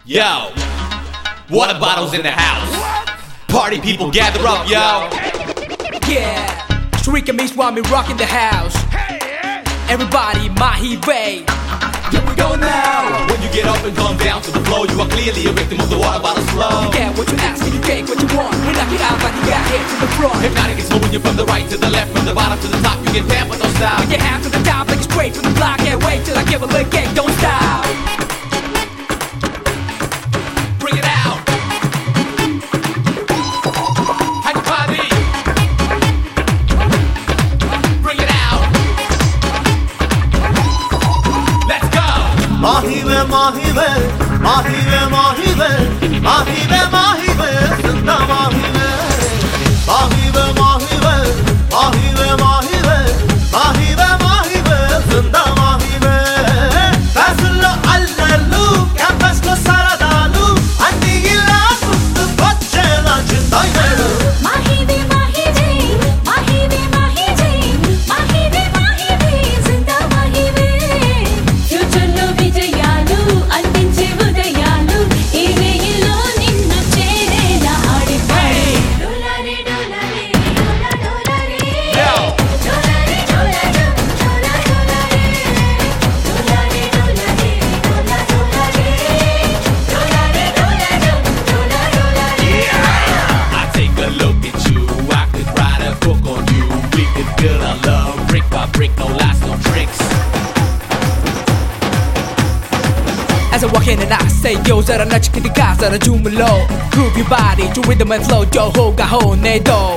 Yo, water bottles in the house. Party people gather up, yo. Yeah, Shrika meets while me rocking the house. Everybody, mahi way. Here we go now. When you get up and come down to the floor, you are clearly a victim of the water bottle flow. You get what you ask and you take what you want. We knock it out like you got hit from the front. Hypnotic is moving you from the right to the left, from the bottom to the top. You get pampered, don't stop. When you half to the top, like it's straight from the block. Can't wait till I give a lick, don't stop. Bring it out. Hype party. Bring it out. Let's go. Mahive, mahive, mahive, mahive, mahive, mahive, zinda mahive. Mahive, mahive, mahive, mahive, mahive, mahive, zinda mahive. Faslo allarlu, campus lo saradalu, anni illa kustu bachela jindayelu. Mahive, mahive, mahive, mahive, mahive, mahive, zinda mahive. Future lo vijayalu, andinche udayalu, ee reyilo ninnu cherela aadi padi. Dolare, dolare, dola, dolare. Dolare, dola, dola, dolare. Dolare, dolare, dola, dolare. Dolare, dola, dola, dolare. I take a look at you. I could write a book on you. We could build our love brick by brick, no lies, no tricks. As I walk in and I say yo, zara na chicken the gas, zara jumulo. Groove your body to rhythm and flow, yo ho ga ho ne do.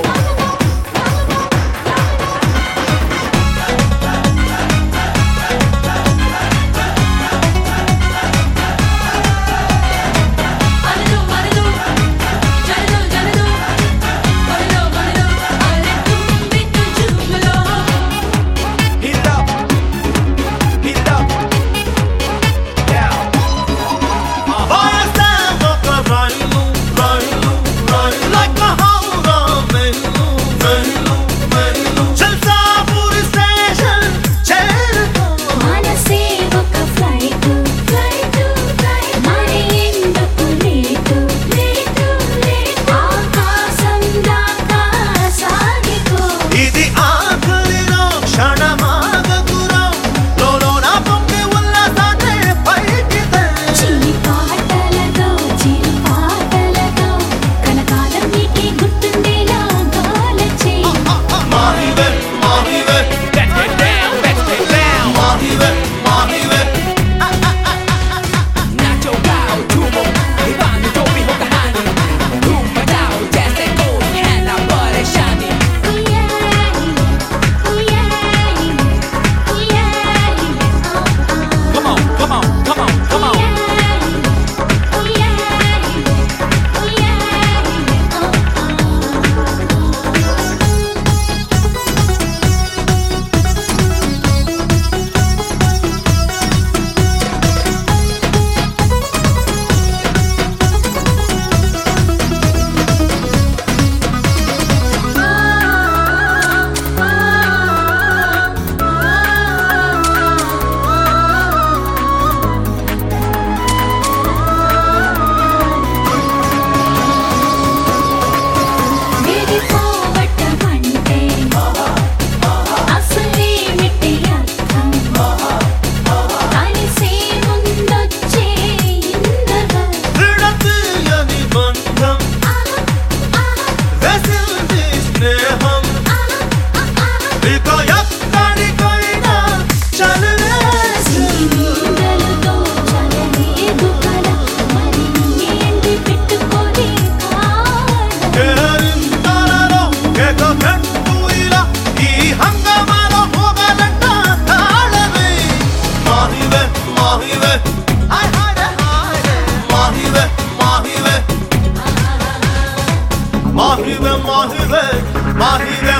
Maladu, maladu, jaladu, jaladu, maladu, maladu, aletu bitu jumulo. Heat it up. Heat it up. Yeah. Fire stand up the railu, railu, railu, like a howra mailu, mailu, mailu. Jalsa puri station, cherko. మనసే ఒక flight flight flight మరి ఎందుకు late late late ఆకాశం దాకా సాగిపో ఇది ఆఖరిలో క్షణమాగకురా, లోలోన పొంగి ఉల్లాసాన్ని పైకి తెచ్చు. చీపాటలతో చిరుపాటలతో కలకాలం నీకే గుర్తుండేలా గాలచే మాహివే, మాహివే, Let's get down. Let's get down. మాహివే, మాహివే. Nacho Gao, Tumo, Ivano, Toby, Hokahani. Rumba Dao, Jazz that goes, and our body shining. Come on, come on, come on, come on. విడతీయని బంధం, వెసిల్ది స్నేహం, ఇక ఎక్కడికైనా చలివేసి. కేరింతలలో ఎగబెట్టు ఇలా, ఈ హంగామాలో మోగలంట తాళమే. మాహివే, మాహివే, హాయ్ హాయ్ హాయ్, మాహివే, మాహివే, మాహివే, మాహివే, మాహివే,